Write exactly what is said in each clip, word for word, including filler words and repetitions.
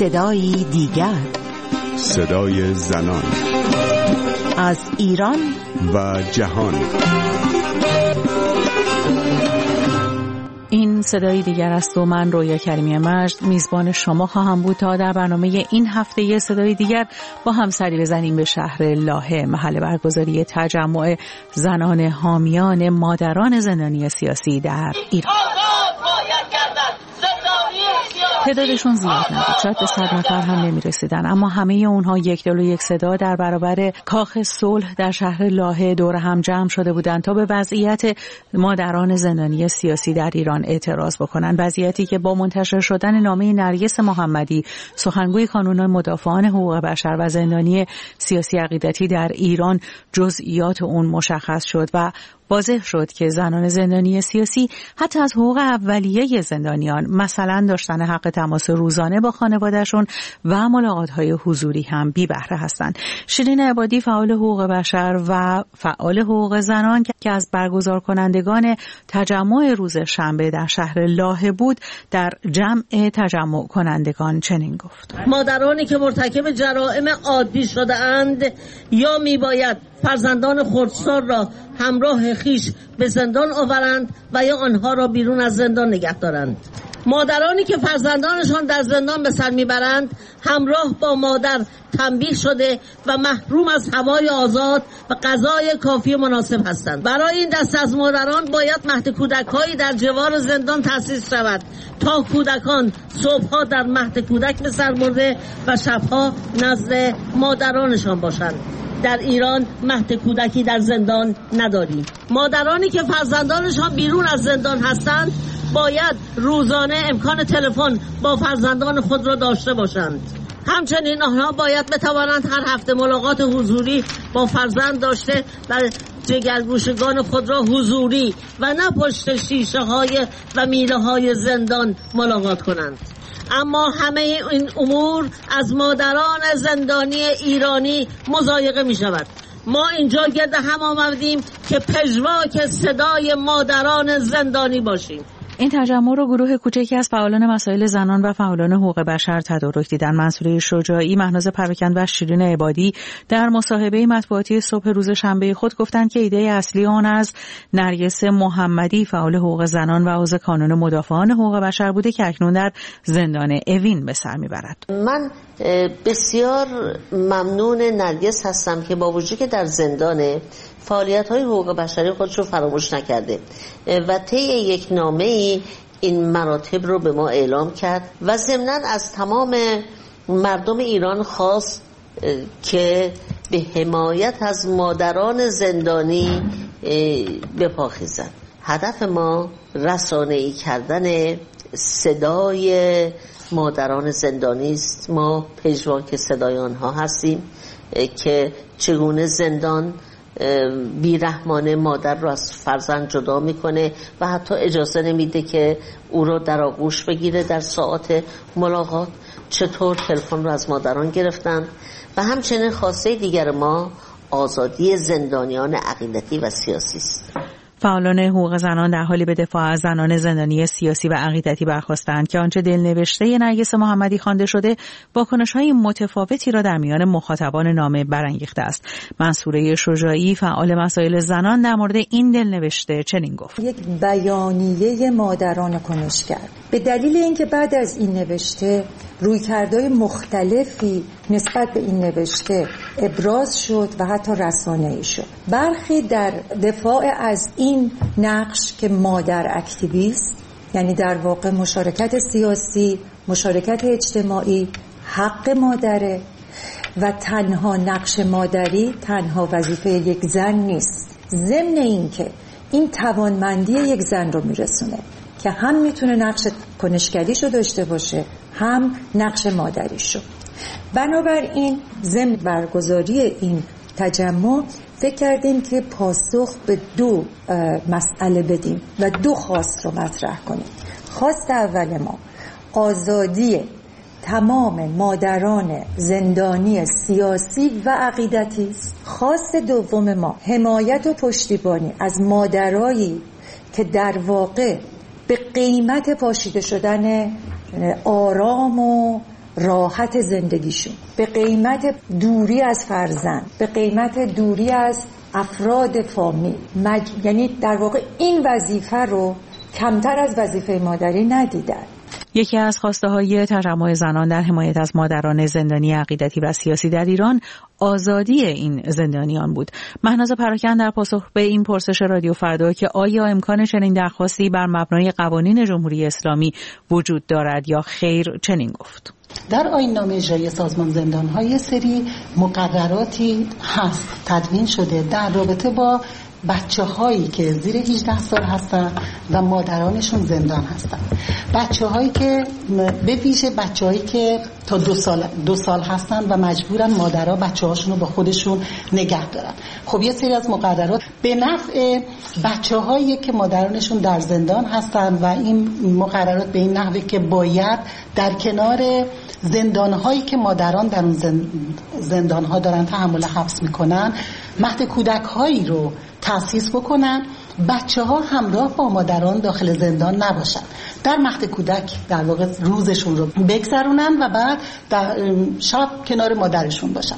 صدایی دیگر، صدای زنان از ایران و جهان. این صدای دیگر است و من رویا کریمی مجد میزبان شما خواهم بود تا در برنامه این هفته صدای دیگر با هم سری بزنیم به شهر لاهه، محل برگزاری تجمع زنان حامیان مادران زندانی سیاسی در ایران. تعدادشون زیاد نبود، شاید به صد نفر هم نمی رسیدن، اما همه اونها یک دل و یک صدا در برابر کاخ صلح در شهر لاهه دور هم جمع شده بودند تا به وضعیت مادران زندانی سیاسی در ایران اعتراض بکنن. وضعیتی که با منتشر شدن نامه نرگس محمدی، سخنگوی کانون مدافعان حقوق بشر و زندانی سیاسی عقیدتی در ایران، جزئیات اون مشخص شد و واضح شد که زنان زندانی سیاسی حتی از حقوق اولیه زندانیان، مثلا داشتن حق تماس روزانه با خانوادهشون و ملاقات‌های حضوری هم بی بهره هستند. شیرین عبادی، فعال حقوق بشر و فعال حقوق زنان که از برگزار کنندگان تجمع روز شنبه در شهر لاهه بود، در جمع تجمع کنندگان چنین گفت: مادرانی که مرتکب جرائم عادی شده اند یا میباید فرزندان خردسال را همراه خیش به زندان آورند و یا آنها را بیرون از زندان نگه دارند. مادرانی که فرزندانشان در زندان به سر میبرند همراه با مادر تنبیه شده و محروم از هوای آزاد و غذای کافی مناسب هستند. برای این دسته از مادران باید مهد کودک‌هایی در جوار زندان تأسیس شود تا کودکان صبح‌ها در مهد کودک به سر برده و شب‌ها نزد مادرانشان باشند. در ایران مهد کودکی در زندان نداریم. مادرانی که فرزندانشان بیرون از زندان هستند باید روزانه امکان تلفن با فرزندان خود را داشته باشند. همچنین آنها باید بتوانند هر هفته ملاقات حضوری با فرزند داشته و جگرگوشگان خود را حضوری و نه پشت شیشه های و میله های زندان ملاقات کنند. اما همه این امور از مادران زندانی ایرانی مضایقه می شود. ما اینجا گرد هم آمدیم که پژواک صدای مادران زندانی باشیم. این تجمع رو گروه کوچکی از فعالان مسائل زنان و فعالان حقوق بشر تدارک دیدن. منصوره شجاعی، مهناز پراکند و شیرین عبادی در مصاحبه مطبوعاتی صبح روز شنبه خود گفتند که ایده اصلی آن از نرگس محمدی، فعال حقوق زنان و عضو کانون مدافعان حقوق بشر بوده که اکنون در زندان اوین به سر میبرد. من بسیار ممنون نرگس هستم که با وجودی که در زندانه فعالیت‌های حقوق بشری خودش رو فراموش نکرده و طی یک نامه‌ای این مراتب رو به ما اعلام کرد و ضمناً از تمام مردم ایران خواست که به حمایت از مادران زندانی بپاخیزند. هدف ما رسانه‌ای کردن صدای مادران زندانی است. ما پژواک صدای آنها هستیم که چگونه زندان بیرحمانه مادر رو از فرزند جدا میکنه و حتی اجازه نمیده که او رو در آغوش بگیره در ساعات ملاقات. چطور تلفن رو از مادران گرفتن. و همچنین خواسته دیگر ما آزادی زندانیان عقیدتی و سیاسی است. فعالان حقوق زنان در حالی به دفاع از زنان زندانی سیاسی و عقیدتی برخاستند که آنچه دلنوشته نرگس محمدی خوانده شده واکنش‌های متفاوتی را در میان مخاطبان نامه برانگیخته است. منصوره شجاعی، فعال مسائل زنان، در مورد این دلنوشته چنین گفت: یک بیانیه مادران کنشگر به دلیل اینکه بعد از این نوشته رویکردهای مختلفی نسبت به این نوشته ابراز شد و حتی رسانه‌ای شد. برخی در دفاع از این نقش که مادر اکتیویست، یعنی در واقع مشارکت سیاسی، مشارکت اجتماعی، حق مادره و تنها نقش مادری تنها وظیفه یک زن نیست. ضمن این که این توانمندی یک زن رو میرسونه که هم میتونه نقش کنشگریشو داشته باشه هم نقش مادریشو. بنابراین ضمن برگزاری این تجمع فکر کردیم که پاسخ به دو مسئله بدیم و دو خواست رو مطرح کنیم. خواست اول ما آزادی تمام مادران زندانی سیاسی و عقیدتی است. خواست دوم ما حمایت و پشتیبانی از مادرایی که در واقع به قیمت پاشیده شدن آرام و راحت زندگیشون، به قیمت دوری از فرزند، به قیمت دوری از افراد فامیل، مج... یعنی در واقع این وظیفه رو کمتر از وظیفه مادری ندیدن. یکی از خواسته‌های تجمع زنان در حمایت از مادران زندانی عقیدتی و سیاسی در ایران آزادی این زندانیان بود. مهناز پراکن در پاسخ به این پرسش رادیو فردا که آیا امکان چنین درخواستی بر مبنای قوانین جمهوری اسلامی وجود دارد یا خیر چنین گفت. در آیین‌نامه اجرایی سازمان زندان‌ها یه سری مقرراتی هست تدوین شده در رابطه با بچه هایی که زیر هجده سال هستن و مادرانشون زندان هستن. بچه هایی که به ویژه بچه هایی که تا دو سال, دو سال هستن و مجبورن مادرها بچه هاشون رو با خودشون نگه دارن. خب یه سری از مقررات به نفع بچه هایی که مادرانشون در زندان هستن و این مقررات به این نحوه که باید در کنار زندان هایی که مادران در اون زندان ها دارن تحمل حبس میکنن مهد کودک هایی رو تأسیس بکنن، بچه ها همراه با مادران داخل زندان نباشن، در مهد کودک در واقع روزشون رو بگذرونن و بعد در شب کنار مادرشون باشن.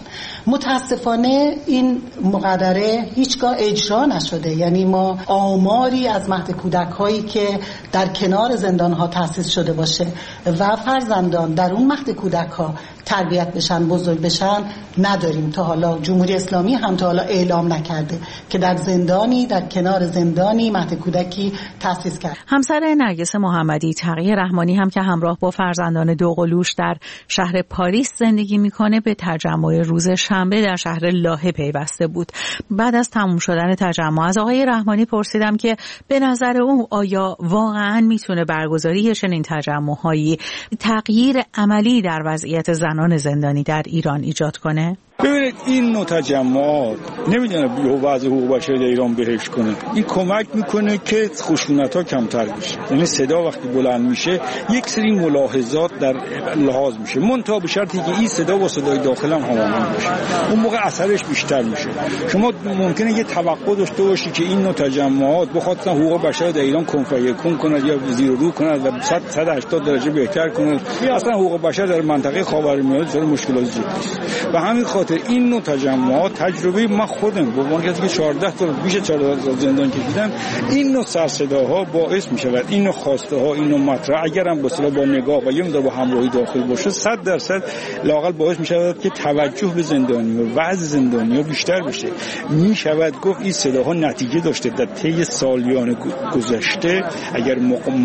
متاسفانه این مقرره هیچگاه اجرا نشده، یعنی ما آماری از مهد کودک هایی که در کنار زندان ها تأسیس شده باشه و فرزندان در اون مهد کودک ها تربیت بشن، بزرگ بشن نداریم. تا حالا جمهوری اسلامی هم تا حالا اعلام نکرده که در زندانی در کنار زندانی مهد کودکی تأسیس کرد. همسر نرگس محمدی تقی رحمانی هم که همراه با فرزندان دوقلوش در شهر پاریس زندگی میکنه به تجمع روز شنبه در شهر لاهه پیوسته بود. بعد از تموم شدن تجمع از آقای رحمانی پرسیدم که به نظر او آیا واقعا میتونه برگزاری چنین تجمع‌هایی تغییر عملی در وضعیت زنان زندانی در ایران ایجاد کنه؟ ببینید این نوع تجمعات نمیدونه به وضع حقوق بشر در ایران بهش کنه. این کمک میکنه که خشونت‌ها کمتر بشه. یعنی صدا وقتی بلند میشه یک سری ملاحظات در لحاظ میشه، منتها به شرطی که این صدا با صدای داخل هم هماهنگ بشه. اون موقع اثرش بیشتر میشه. شما ممکنه یه توقع داشته باشی که این نوع تجمعات بخاطر حقوق بشر در ایران کنفیکون کند یا زیر و رو کند و صد صد و هشتاد درجه بهتر کند. اصلا حقوق بشر در منطقه خاورمیانه داره مشکلات زیاد است. و همین خاطر این نوع تجمعات تجربه من خودم به عنوان کسی که چهارده سال بیش از چهارده سال زندان کشیدم، این نوع سرصداها باعث می شود این نوع خواسته ها این نوع مطرح اگر هم با با نگاه و یه مقدار با همراهی داخل باشه صد درصد لااقل باعث می شود که توجه به زندانی و وضع زندانی ها بیشتر بشه. می شود گفت این صداها نتیجه داشته در طی سالیان گذشته. اگر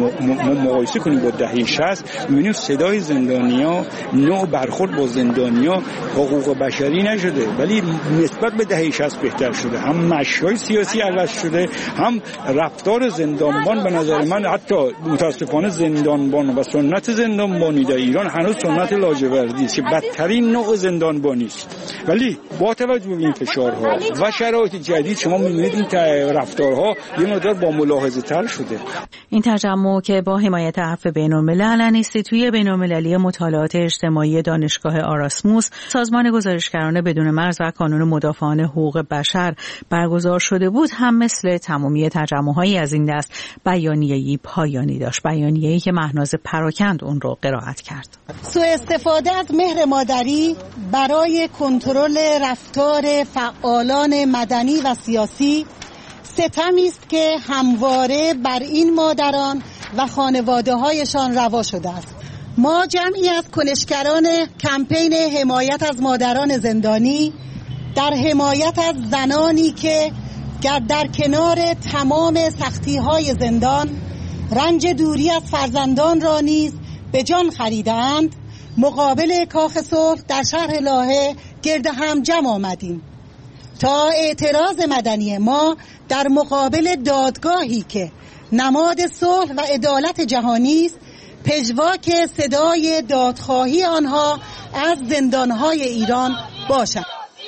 مقایسه کنیم با دهه شصت می‌بینیم صدای زندانی‌ها نوع برخورد با زندانی‌ها حقوق بشری نشده ولی نسبت به دهه شصت بهتر شده. هم مشی‌های سیاسی عوض شده، هم رفتار زندانبان به نظر من حتی متاسفانه زندانبان و سنت زندانبانی در ایران هنوز سنت لاجوردی است که بدترین نوع زندانبانی است. ولی با توجه به این فشارها و شرایط جدید شما می‌بینید این رفتارها یه مقدار با ملاحظه تر شده. این تجمع که با حمایت عفو بین‌الملل انستیتوی بین‌المللی مطالعات اجتماعی دانشگاه آراسموس، سازمان گزارشگران بدون مرز و کانون مدافعان حقوق بشر برگزار شده بود، هم مثل تمامی تجمع‌هایی از این دست بیانیه‌ای پایانی داشت، بیانیه‌ای که مهناز پراکند اون رو قرائت کرد. سوء استفاده از مهر مادری برای کنترل رفتار فعالان مدنی و سیاسی ستمی است که همواره بر این مادران و خانواده‌هایشان روا شده است. ما جمعی از کنشگران کمپین حمایت از مادران زندانی در حمایت از زنانی که در کنار تمام سختی‌های زندان رنج دوری از فرزندان را نیز به جان خریدند، مقابل کاخ صلح در شهر لاهه گرد هم جمع آمدیم تا اعتراض مدنی ما در مقابل دادگاهی که نماد صلح و عدالت جهانی است پژواک صدای دادخواهی آنها از زندانهای ایران باشد.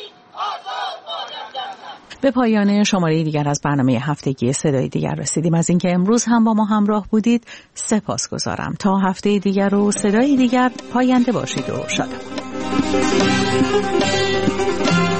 به پایان شماره دیگر از برنامه هفتگی صدای دیگر رسیدیم. از اینکه امروز هم با ما همراه بودید سپاسگزارم. تا هفته دیگر و صدای دیگر پاینده باشید و شاد باشید.